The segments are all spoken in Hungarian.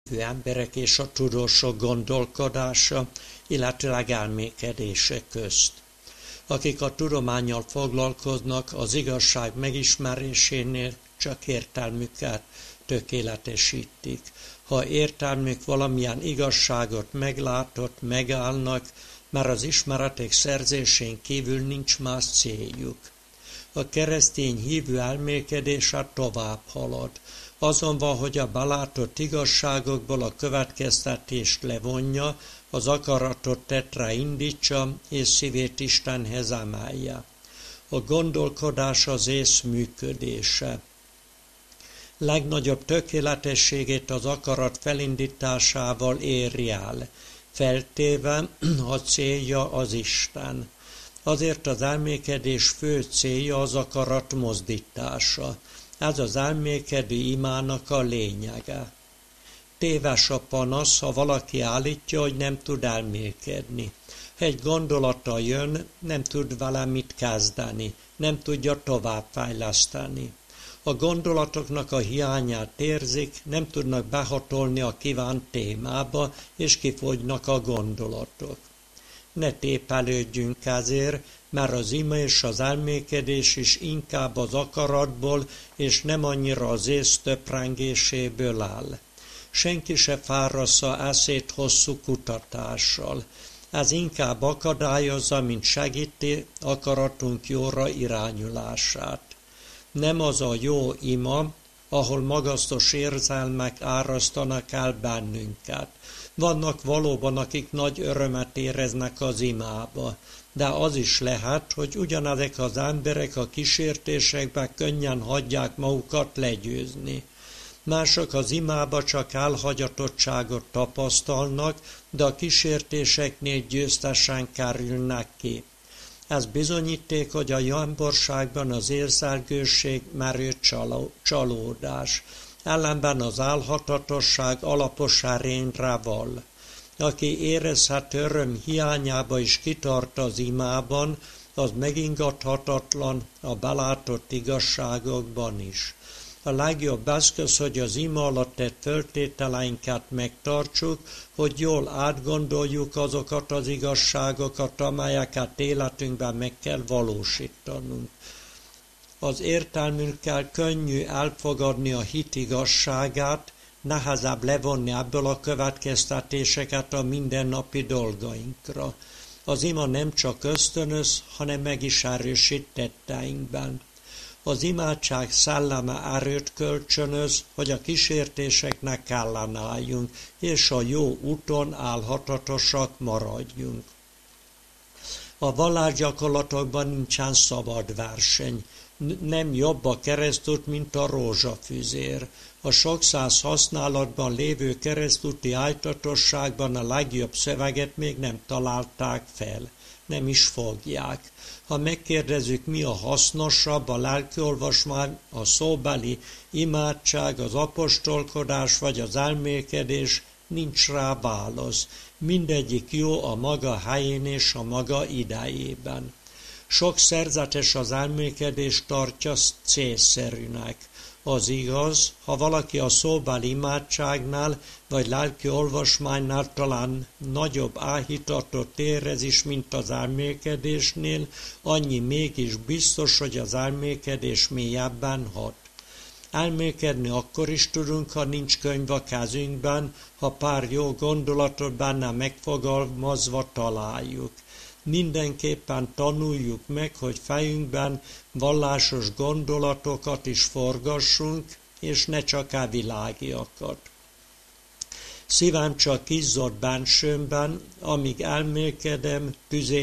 hitű emberek és a tudósok gondolkodása, illetőleg elmékedése közt. Akik a tudománnyal foglalkoznak, az igazság megismerésénél csak értelmüket tökéletesítik. Ha értelmük valamilyen igazságot meglátott, megállnak, mert az ismeretek szerzésén kívül nincs más céljuk. A keresztény hívő elmélkedése tovább halad. Azon van, hogy a belátott igazságokból a következtetést levonja, az akaratot tettre indítsa, és szívét Istenhez emelje. A gondolkodás az ész működése. Legnagyobb tökéletességét az akarat felindításával éri el, feltéve a célja az Isten. Azért az elmékedés fő célja az akarat mozdítása. Ez az elmékedő imának a lényege. Téves a panasz, ha valaki állítja, hogy nem tud elmélkedni. Ha egy gondolata jön, nem tud vele mit kezdeni, nem tudja továbbfejleszteni. A gondolatoknak a hiányát érzik, nem tudnak behatolni a kívánt témába, és kifogynak a gondolatok. Ne tépelődjünk ezért, mert az ima és az elmékedés is inkább az akaratból, és nem annyira az ész töprengéséből áll. Senki se fárrassza eszét hosszú kutatással. Ez inkább akadályozza, mint segíti akaratunk jóra irányulását. Nem az a jó ima, ahol magasztos érzelmek árasztanak el bennünket. Vannak valóban, akik nagy örömet éreznek az imába, de az is lehet, hogy ugyanezek az emberek a kísértésekben könnyen hagyják magukat legyőzni. Mások az imába csak elhagyatottságot tapasztalnak, de a kísértéseknél győztesen kerülnek ki. Ez bizonyíték, hogy a jámborságban az érzelgőség merő csalódás, ellenben az álhatatosság alapos erényre val. Aki érezhet öröm hiányába is kitart az imában, az megingathatatlan a belátott igazságokban is. A legjobb eszköz, hogy az ima alatt tett föltételeinket megtartsuk, hogy jól átgondoljuk azokat az igazságokat, amelyeket életünkben meg kell valósítanunk. Az értelmünkkel könnyű elfogadni a hit igazságát, nehezebb levonni ebből a következtetéseket a mindennapi dolgainkra. Az ima nem csak ösztönöz, hanem meg is erősít tetteinkben. Az imádság szelleme erőt kölcsönöz, hogy a kísértéseknek ellenálljunk, és a jó úton állhatatosak maradjunk. A vallásgyakorlatokban nincsen szabad verseny. Nem jobb a keresztút, mint a rózsafüzér. A sok száz használatban lévő keresztúti ájtatosságban a legjobb szöveget még nem találták fel. Nem is fogják. Ha megkérdezzük, mi a hasznosabb, a lelkiolvasmány, a szóbeli imádság, az apostolkodás vagy az elmélkedés, nincs rá válasz. Mindegyik jó a maga helyén és a maga idejében. Sok szerzetes az elmélkedést tartja célszerűnek. Az igaz, ha valaki a szóbeli imádságnál vagy lelki olvasmánynál talán nagyobb áhítatot érez is, mint az elmélkedésnél, annyi mégis biztos, hogy az elmélkedés mélyebben hat. Elmélkedni akkor is tudunk, ha nincs könyv a kezünkben, ha pár jó gondolatot benne megfogalmazva találjuk. Mindenképpen tanuljuk meg, hogy fejünkben vallásos gondolatokat is forgassunk, és ne csak a világiakat. Szívem csak izzott bensőmben, amíg elmélkedem,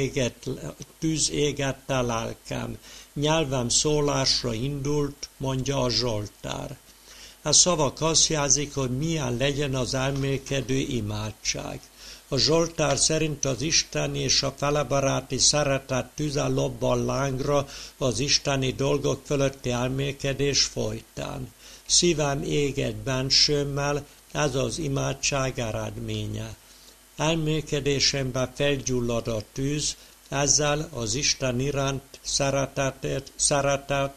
tűz égett a lelkem. Nyelvem szólásra indult, mondja a Zsoltár. A szavak azt jelzik, hogy milyen legyen az elmélkedő imádság. A Zsoltár szerint az Isten és a felebaráti szeretet tüze lobban lángra az isteni dolgok fölötti elmélkedés folytán. Szívem éget bensőmmel, ez az imádság eredménye. Elmélkedésemben felgyullad a tűz, ezzel az Isten iránt szeretet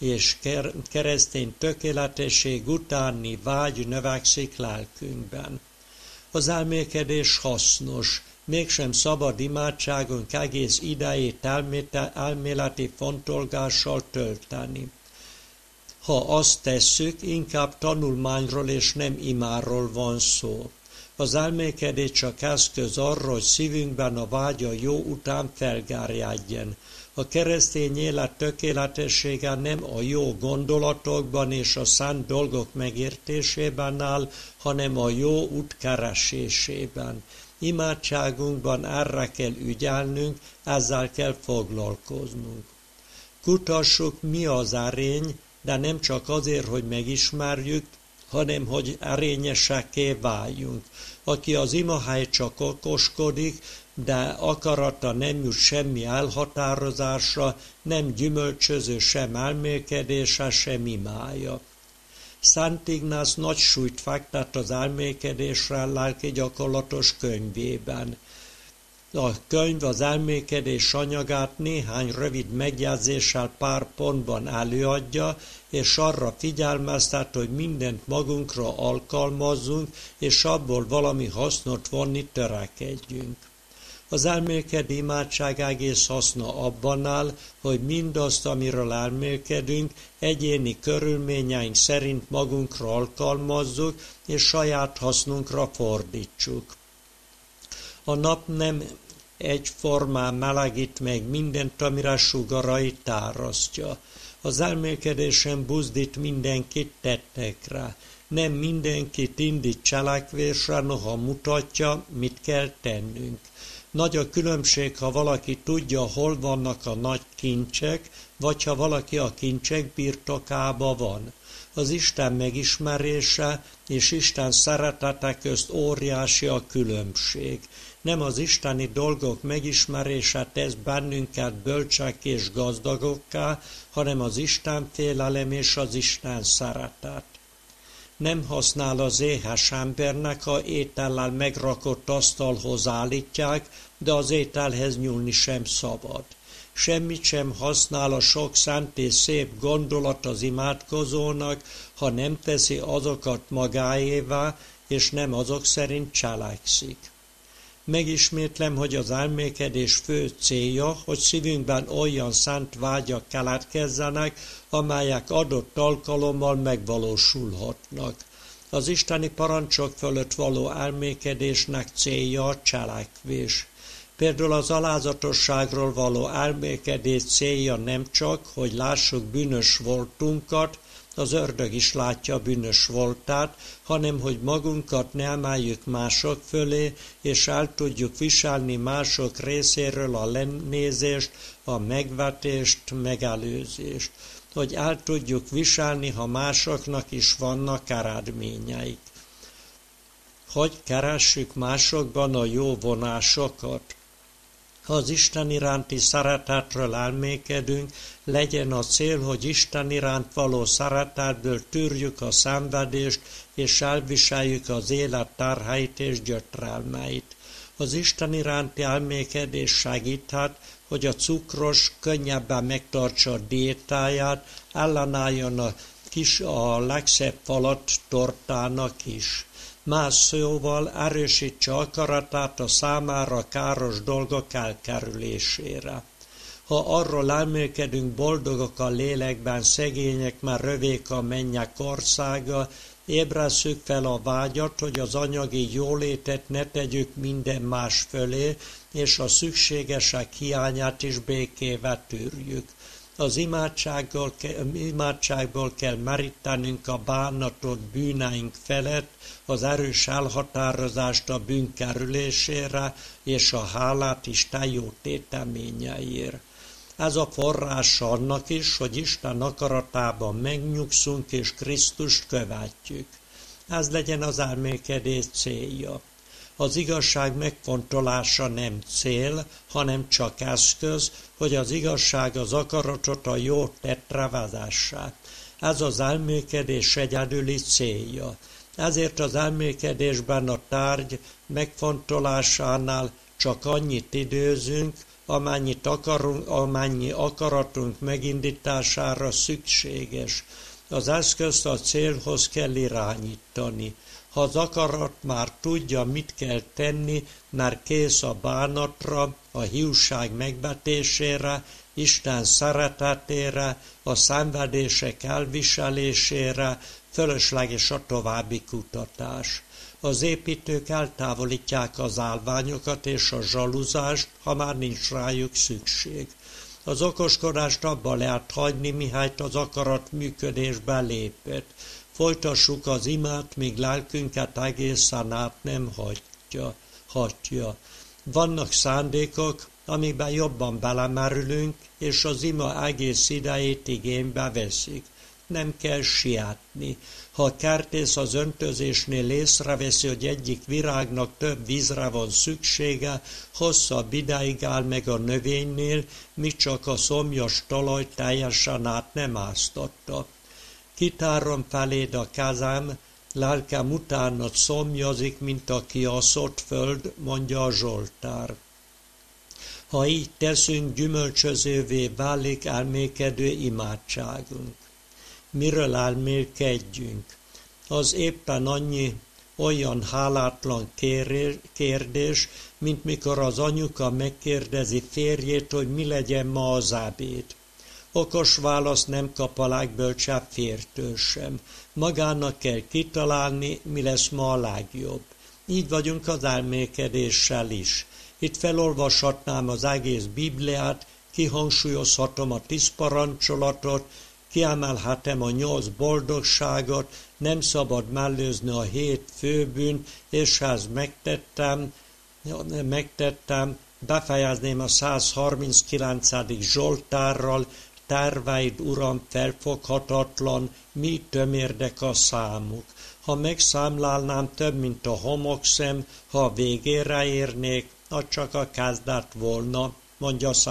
és keresztény tökéletesség utáni vágy növekszik lelkünkben. Az elmélkedés hasznos, mégsem szabad imádságunk egész idejét elméleti fontolgással tölteni. Ha azt tesszük, inkább tanulmányról és nem imáról van szó. Az elmélkedés csak eszköz arra, hogy szívünkben a vágy a jó után felgárjádjen. A keresztény élet tökéletessége nem a jó gondolatokban és a szent dolgok megértésében áll, hanem a jó út keresésében. Imádságunkban erre kell ügyelnünk, ezzel kell foglalkoznunk. Kutassuk, mi az erény, de nem csak azért, hogy megismerjük, hanem hogy erényesekké váljunk. Aki az imahely csak okoskodik, de akarata nem jut semmi elhatározásra, nem gyümölcsöző sem elmélkedése, sem imája. Szent Ignász nagy súlyt fektet az elmélkedésre lelki gyakorlatos könyvében. A könyv az elmélkedés anyagát néhány rövid megjegyzéssel pár pontban előadja, és arra figyelmeztet, hogy mindent magunkra alkalmazzunk, és abból valami hasznot vonni törekedjünk. Az elmélkedő imádság egész haszna abban áll, hogy mindazt, amiről elmélkedünk, egyéni körülményeink szerint magunkra alkalmazzuk, és saját hasznunkra fordítsuk. A nap nem egyformán melegít meg mindent, amire sugarait tárasztja. Az elmélkedésen buzdít mindenkit tettekre. Nem mindenkit indít cselekvésre, noha mutatja, mit kell tennünk. Nagy a különbség, ha valaki tudja, hol vannak a nagy kincsek, vagy ha valaki a kincsek birtokába van. Az Isten megismerése és Isten szeretete közt óriási a különbség. Nem az isteni dolgok megismerése tesz bennünket bölcsek és gazdagokká, hanem az Isten félelem és az Isten szeretet. Nem használ az éhes embernek, ha étellel megrakott asztalhoz állítják, de az ételhez nyúlni sem szabad. Semmit sem használ a sok szent és szép gondolat az imádkozónak, ha nem teszi azokat magáévá, és nem azok szerint cselekszik. Megismétlem, hogy az elmélkedés fő célja, hogy szívünkben olyan szent vágyak keletkezzenek, amelyek adott alkalommal megvalósulhatnak. Az isteni parancsok fölött való elmélkedésnek célja a cselekvés. Például az alázatosságról való elmélkedés célja nem csak, hogy lássuk bűnös voltunkat, az ördög is látja bűnös voltát, hanem hogy magunkat ne emeljük mások fölé, és el tudjuk viselni mások részéről a lenézést, a megvetést, megelőzést. Hogy el tudjuk viselni, ha másoknak is vannak eredményeik. Hogy keressük másokban a jó vonásokat? Ha az Isten iránti szeretetről elmélkedünk, legyen a cél, hogy Isten iránt való szeretetből tűrjük a szenvedést, és elviseljük az élet terheit és gyötrelmeit. Az Isten iránti elmélkedés segíthet, hogy a cukros könnyebben megtartsa a diétáját, ellenálljon a legszebb falat tortának is. Más szóval erősítse akaratát a számára káros dolgok elkerülésére. Ha arról elmélkedünk, boldogok a lélekben, szegények, mert rövék a mennyek országa, ébresszük fel a vágyat, hogy az anyagi jólétet ne tegyük minden más fölé, és a szükségesek hiányát is békével tűrjük. Az imádságból kell merítenünk a bánatot bűneink felett, az erős elhatározást a bűn kerülésére, és a hálát Isten jó téteményeért. Ez a forrása annak is, hogy Isten akaratában megnyugszunk és Krisztust követjük. Ez legyen az elmélkedés célja. Az igazság megfontolása nem cél, hanem csak eszköz, hogy az igazság az akaratot a jó tettre vezesse. Ez az elmélkedés egyedüli célja. Ezért az elmélkedésben a tárgy megfontolásánál csak annyit időzünk, amennyi akaratunk megindítására szükséges. Az eszközt a célhoz kell irányítani. Ha az akarat már tudja, mit kell tenni, már kész a bánatra, a hiúság megvetésére, Isten szeretetére, a szenvedések elviselésére, fölösleges a további kutatás. Az építők eltávolítják az állványokat és a zsaluzást, ha már nincs rájuk szükség. Az okoskodást abba lehet hagyni, mihelyt az akarat működésbe lépett. Folytassuk az imát, míg lelkünket egészen át nem hagyja. Vannak szándékok, amiben jobban belemerülünk, és az ima egész idejét igénybe veszik. Nem kell sietni. Ha a kertész az öntözésnél észreveszi, hogy egyik virágnak több vízre van szüksége, hosszabb ideig áll meg a növénynél, míg csak a szomjas talaj teljesen át nem áztatta. Kitárom feléd a kezem, lelkem utánad szomjazik, mint a kiaszott föld, mondja a Zsoltár. Ha így teszünk, gyümölcsözővé válik elmékedő imádságunk. Miről elmélkedjünk? Az éppen annyi olyan hálátlan kérdés, mint mikor az anyuka megkérdezi férjét, hogy mi legyen ma az ebéd. Okos választ nem kap a legbölcsebb férjtől sem. Magának kell kitalálni, mi lesz ma a legjobb. Így vagyunk az elmélkedéssel is. Itt felolvashatnám az egész Bibliát, kihangsúlyozhatom a 10 parancsolatot, kiemelhetem a 8 boldogságot, nem szabad mellőzni a 7 főbűn, és ha ezt megtettem, befejezném a 139. Zsoltárral, terveid, Uram, felfoghatatlan, mi tömérdek a számuk. Ha megszámlálnám, több, mint a homokszem, ha a végére érnék, az csak a kezdet volna, mondja a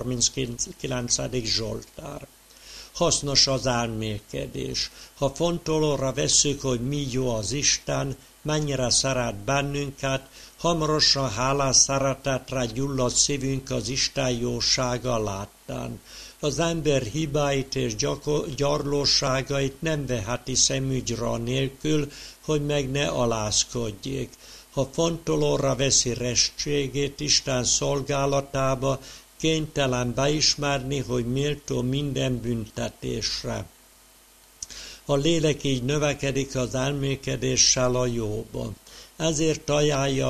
139. Zsoltár. Hasznos az elmélkedés. Ha fontolóra vesszük, hogy mi jó az Isten, mennyire szeret bennünket, hamarosan hálás szeretetre gyullad szívünk az Isten jósága láttán. Az ember hibáit és gyarlóságait nem veheti szemügyre nélkül, hogy meg ne alázkodjék. Ha fontolóra veszi restségét Isten szolgálatába, kénytelen beismerni, hogy méltó minden büntetésre. A lélek így növekedik az elmélkedéssel a jóba. Ezért ajánlja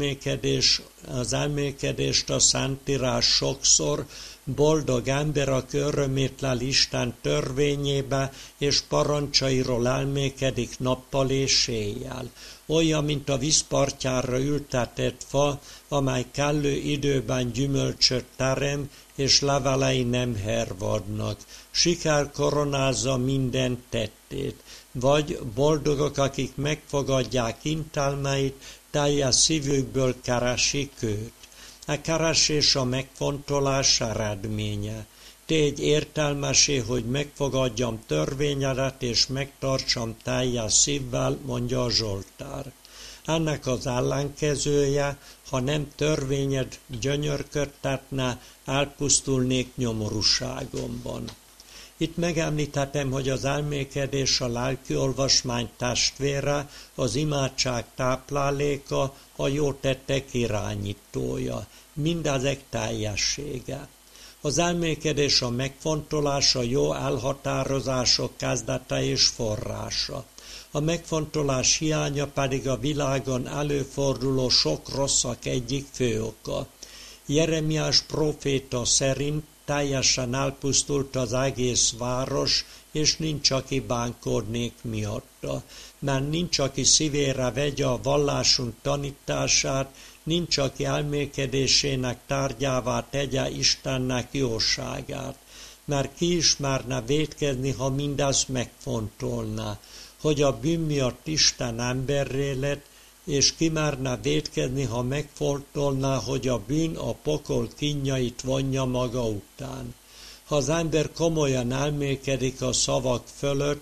az elmélkedést a Szentírás sokszor, boldog ember, aki örömét lel Isten törvényébe, és parancsairól elmélkedik nappal és éjjel. Olyan, mint a vízpartjára ültetett fa, amely kellő időben gyümölcsöt terem, és levelei nem hervadnak. Siker koronázza minden tettét. Vagy boldogok, akik megfogadják intelmeit, teljes szívükből keresik őt. A keresés a megfontolás eredménye. Tégy értelmesé, hogy megfogadjam törvényedet, és megtartsam teljes szívvel, mondja a Zsoltár. Ennek az ellenkezője, ha nem törvényed gyönyörködtetne, elpusztulnék nyomorúságomban. Itt megemlíthetem, hogy az elmélkedés a lelki olvasmány testvére, az imádság tápláléka, a jó tettek irányítója. Mindezek teljessége. Az elmélkedés a megfontolás, a jó elhatározások kezdete és forrása. A megfontolás hiánya pedig a világon előforduló sok rosszak egyik fő oka. Jeremiás próféta szerint teljesen elpusztult az egész város, és nincs, aki bánkodnék miatta. Mert nincs, aki szívére vegye a vallásunk tanítását, nincs, aki elmélkedésének tárgyává tegye Istennek jóságát. Mert ki ismerne vétkezni, ha mindezt megfontolná, hogy a bűn miatt Isten emberré lett, és ki merne vétkezni, ha megfontolná, hogy a bűn a pokol kínjait vonja maga után. Ha az ember komolyan elmélkedik a szavak fölött,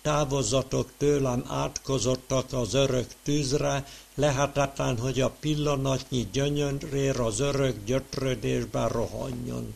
távozzatok tőlem átkozottak az örök tűzre, lehetetlen, hogy a pillanatnyi gyönyörér az örök gyötrődésben rohanjon.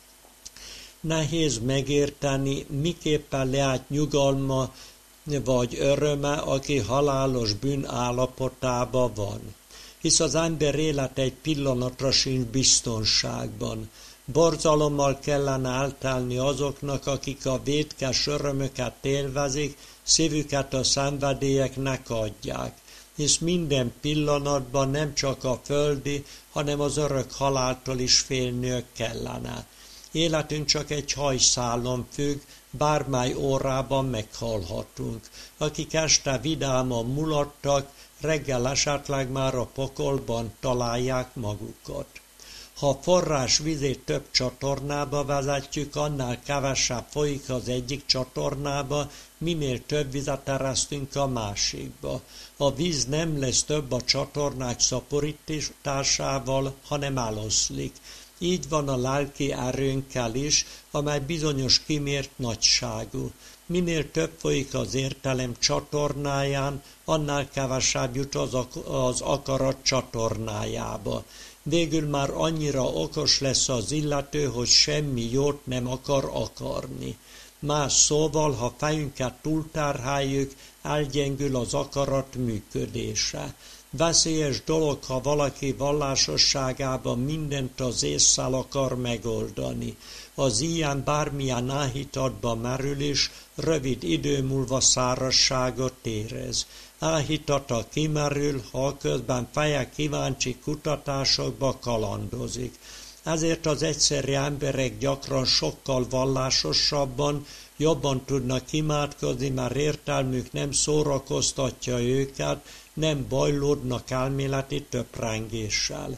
Nehéz megérteni, miképpen lehet nyugalma vagy öröme, aki halálos bűn állapotában van. Hisz az ember élet egy pillanatra sincs biztonságban. Borzalommal kellene eltelni azoknak, akik a vétkes örömöket élvezik, szívüket a szenvedélyeknek adják. Hisz minden pillanatban nem csak a földi, hanem az örök haláltól is félniük kellene. Életünk csak egy hajszálon függ, bármely órában meghalhatunk. Akik este vidáman mulattak, reggel esetleg már a pokolban találják magukat. Ha a forrás vizét több csatornába vezetjük, annál kevesebb folyik az egyik csatornába, minél több vizet eresztünk a másikba. A víz nem lesz több a csatornák szaporításával, hanem eloszlik. Így van a lelki erőnkkel is, amely bizonyos kimért nagyságú. Minél több folyik az értelem csatornáján, annál kevesebb jut az akarat csatornájába. Végül már annyira okos lesz az illető, hogy semmi jót nem akar akarni. Más szóval, ha fejünket túlterheljük, elgyengül az akarat működése. Veszélyes dolog, ha valaki vallásosságában mindent az ésszel akar megoldani. Az ilyen bármilyen áhítatba merül is, rövid idő múlva szárazságot érez. Áhítata kimerül, ha közben feje kíváncsi kutatásokba kalandozik. Ezért az egyszerű emberek gyakran sokkal vallásosabban, jobban tudnak imádkozni, mert értelmük nem szórakoztatja őket, nem bajlódnak elméleti töprengéssel.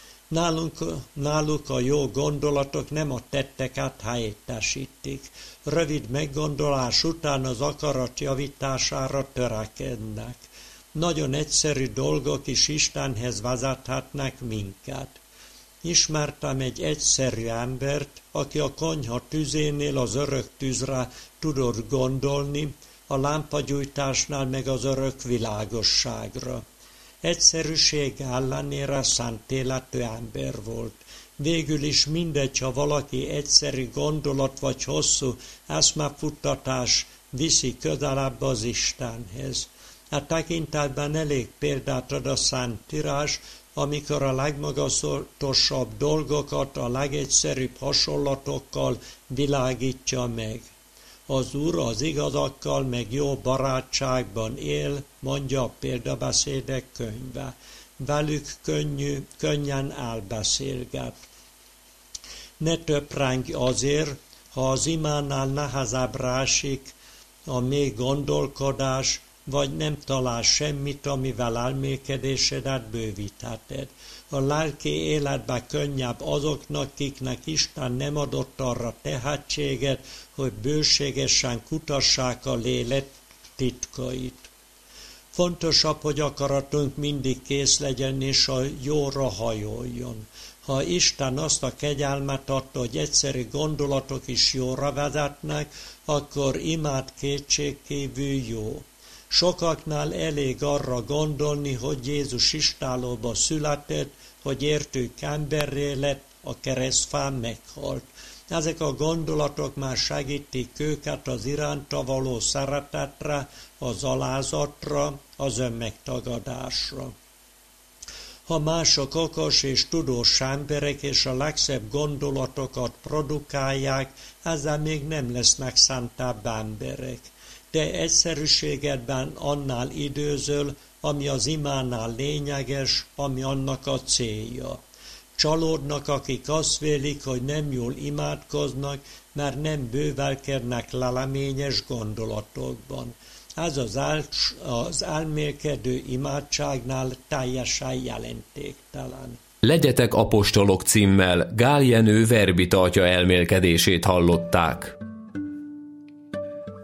Náluk a jó gondolatok nem a tetteket helyettesítik. Rövid meggondolás után az akarat javítására törekednek. Nagyon egyszerű dolgok is Istenhez vezethetnek minket. Ismertem egy egyszerű embert, aki a konyha tüzénél az örök tűzre tudott gondolni, a lámpagyújtásnál meg az örök világosságra. Egyszerűség ellenére szent életű ember volt. Végül is mindegy, ha valaki egyszerű gondolat vagy hosszú eszmefuttatás viszi közelebb az Istenhez. E tekintetben elég példát ad a Szentírás, amikor a legmagasztosabb dolgokat a legegyszerűbb hasonlatokkal világítja meg. Az Úr az igazakkal meg jó barátságban él, mondja a példabeszédek könyve. Velük könnyen elbeszélget. Ne töprengj azért, ha az imánál nehezebbre esik a mély gondolkodás, vagy nem talál semmit, amivel elmélkedésedet bővítheted. A lelki életben könnyebb azoknak, kiknek Isten nem adott arra tehetséget, hogy bőségesen kutassák a lélek titkait. Fontosabb, hogy akaratunk mindig kész legyen és a jóra hajoljon. Ha Isten azt a kegyelmet adta, hogy egyszerű gondolatok is jóra vezetnek, akkor imád kétségkívül jó. Sokaknál elég arra gondolni, hogy Jézus istállóba született, hogy értők emberré lett, a keresztfán meghalt. Ezek a gondolatok már segítik őket az iránta való szeretetre, az alázatra, az önmegtagadásra. Ha mások okos és tudós emberek és a legszebb gondolatokat produkálják, ezzel még nem lesznek szentebb emberek. De egyszerűségedben annál időzöl, ami az imánál lényeges, ami annak a célja. Csalódnak, akik azt vélik, hogy nem jól imádkoznak, mert nem bővelkednek leleményes gondolatokban. Ez az elmélkedő imádságnál teljesen jelentéktelen. Legyetek apostolok címmel Gál Jenő verbi tartja elmélkedését hallották.